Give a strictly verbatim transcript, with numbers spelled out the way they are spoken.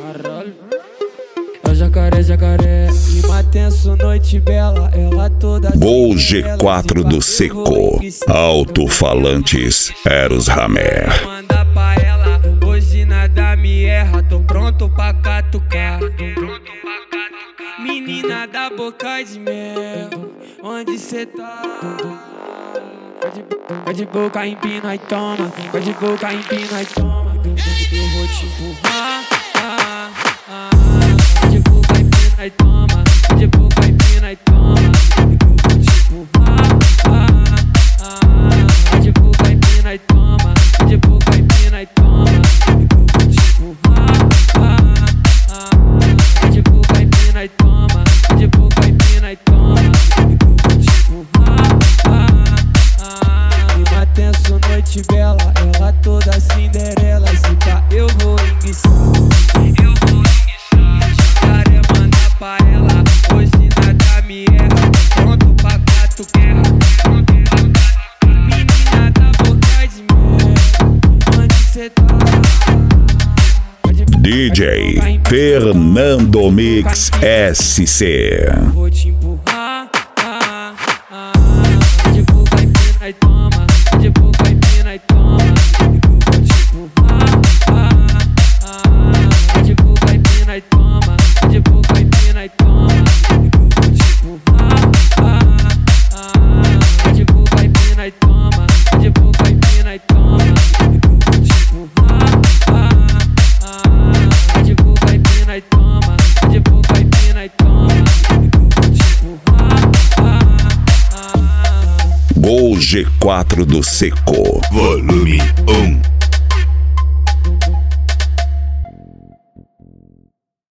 Caralho. É o jacaré, jacaré. Clima tenso, noite bela. Ela toda. Gol G quatro do Seco. Alto-falantes Eros Hammer. Manda pra ela, hoje nada me erra. Tô pronto pra catucar. Tô pronto pra catucar. Menina da boca de mel, onde cê tá? Vai de boca, empina e toma. Vai de boca, empina e toma. Eu vou te empurrar. Vai de boca, empina e toma. Vai de boca, empina e toma. Eu vou te empurrar. Vai de boca, empina e toma. Vai de boca, empina e toma. Eu vou te empurrar. Vai de boca, empina e toma. Vai de boca, empina e toma. Eu vou te empurrar. Clima tenso, noite bela. Ela toda Cinderela. Se pá, eu vou enguiçar. Eu vou enguiçar. Jacaré, manda pra ela. Hoje nada me erra. Pronto pra catucar. Pronto pra catucar. Menina da boca de mel, onde cê tá? D J Fernando Mix S C. Vou te empurrar. De boca, empina e toma. De boca, empina e toma. Eu vou te empurrar. De boca, empina e toma. De boca, empina e toma. Eu vou te empurrar. De boca, empina e toma. De boca, empina e toma. Eu vou te empurrar. De boca, empina e toma. De boca, empina e toma. Eu vou te empurrar. Gol G quatro do Seco. Volume um.